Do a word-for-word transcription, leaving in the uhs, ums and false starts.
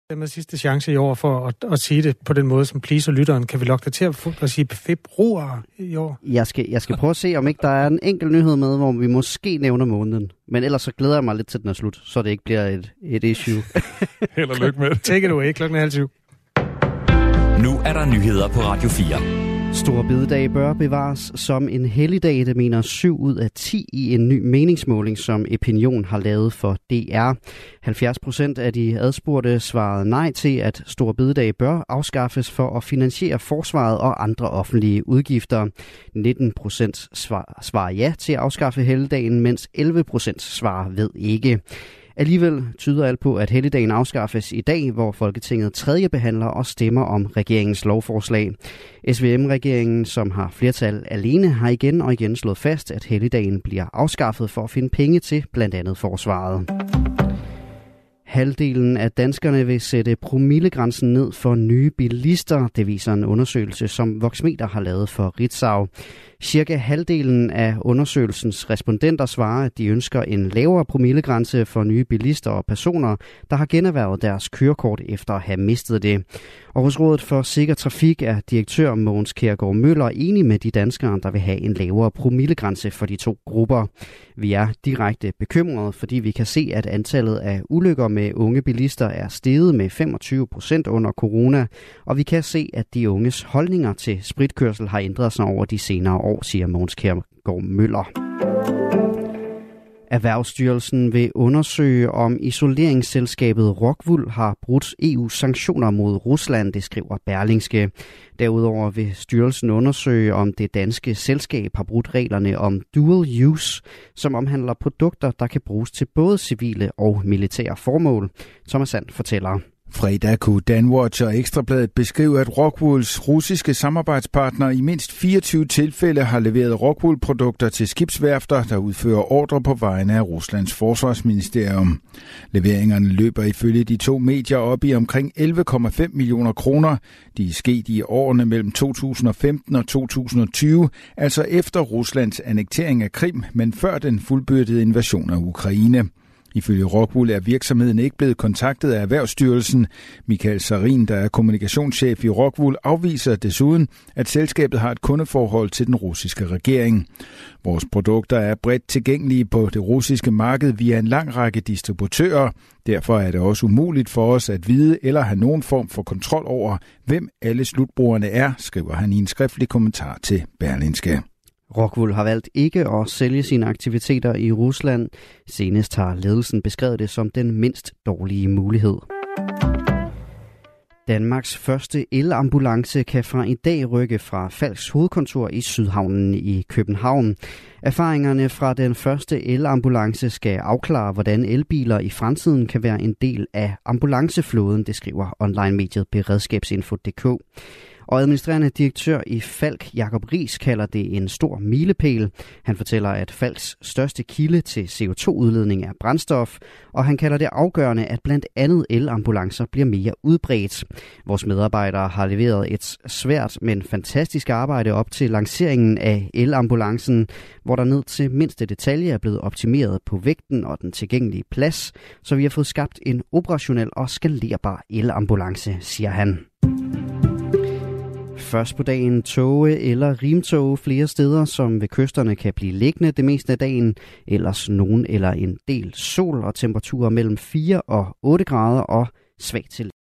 Det er sidste chance i år for at, at sige det på den måde, som pleaser lytteren. Kan vi lokke dig til at, at sige februar i år? Jeg skal, jeg skal prøve at se, om ikke der er en enkelt nyhed med, hvor vi måske nævner måneden. Men ellers så glæder jeg mig lidt til, den er slut, så det ikke bliver et, et issue. Held og lykke med det. Take it away, klokken er halv syv. Nu er der nyheder på Radio fire. Store bededag bør bevares som en helligdag, det mener syv ud af ti i en ny meningsmåling, som Opinion har lavet for D R. halvfjerds procent af de adspurgte svarede nej til, at store bededag bør afskaffes for at finansiere forsvaret og andre offentlige udgifter. nitten procent svarer ja til at afskaffe helligdagen, mens elleve procent svarer ved ikke. Alligevel tyder alt på, at helligdagen afskaffes i dag, hvor Folketinget tredje behandler og stemmer om regeringens lovforslag. S V M-regeringen, som har flertal alene, har igen og igen slået fast, at helligdagen bliver afskaffet for at finde penge til blandt andet forsvaret. Halvdelen af danskerne vil sætte promillegrænsen ned for nye bilister. Det viser en undersøgelse, som Voxmeter har lavet for Ritzau. Cirka halvdelen af undersøgelsens respondenter svarer, at de ønsker en lavere promillegrænse for nye bilister og personer, der har generhvervet deres kørekort efter at have mistet det. Og hos Rådet for Sikker Trafik er direktør Mogens Kjærgaard Møller enig med de danskere, der vil have en lavere promillegrænse for de to grupper. Vi er direkte bekymrede, fordi vi kan se, at antallet af ulykker med unge bilister er steget med femogtyve procent under corona, og vi kan se, at de unges holdninger til spritkørsel har ændret sig over de senere år, siger Mogens Kjærgaard Møller. Erhvervsstyrelsen vil undersøge, om isoleringsselskabet Rockwool har brudt E U's sanktioner mod Rusland, det skriver Berlingske. Derudover vil styrelsen undersøge, om det danske selskab har brudt reglerne om dual use, som omhandler produkter, der kan bruges til både civile og militære formål. Thomas Sand fortæller. Fredag kunne Danwatch og Ekstrabladet beskrive, at Rockwools russiske samarbejdspartnere i mindst fireogtyve tilfælde har leveret Rockwool-produkter til skibsværfter, der udfører ordre på vegne af Ruslands forsvarsministerium. Leveringerne løber ifølge de to medier op i omkring elleve komma fem millioner kroner. De er sket i årene mellem to tusind og femten og to tusind og tyve, altså efter Ruslands annektering af Krim, men før den fuldbyrdede invasion af Ukraine. Ifølge Rockwool er virksomheden ikke blevet kontaktet af Erhvervsstyrelsen. Michael Sarin, der er kommunikationschef i Rockwool, afviser desuden, at selskabet har et kundeforhold til den russiske regering. Vores produkter er bredt tilgængelige på det russiske marked via en lang række distributører. Derfor er det også umuligt for os at vide eller have nogen form for kontrol over, hvem alle slutbrugerne er, skriver han i en skriftlig kommentar til Berlingske. Rockwool har valgt ikke at sælge sine aktiviteter i Rusland. Senest har ledelsen beskrevet det som den mindst dårlige mulighed. Danmarks første elambulance kan fra i dag rykke fra Falcks hovedkontor i Sydhavnen i København. Erfaringerne fra den første elambulance skal afklare, hvordan elbiler i fremtiden kan være en del af ambulanceflåden, det skriver online-mediet beredskabsinfo punktum d k. Og administrerende direktør i Falck, Jakob Riis, kalder det en stor milepæl. Han fortæller, at Falcks største kilde til C O to udledning er brændstof, og han kalder det afgørende, at blandt andet elambulancer bliver mere udbredt. Vores medarbejdere har leveret et svært, men fantastisk arbejde op til lanceringen af elambulancen, hvor der ned til mindste detalje er blevet optimeret på vægten og den tilgængelige plads, så vi har fået skabt en operationel og skalerbar elambulance, siger han. Først på dagen toge eller rimtoge flere steder, som ved kysterne kan blive liggende det meste af dagen. Ellers nogen eller en del sol og temperaturer mellem fire og otte grader og svagt til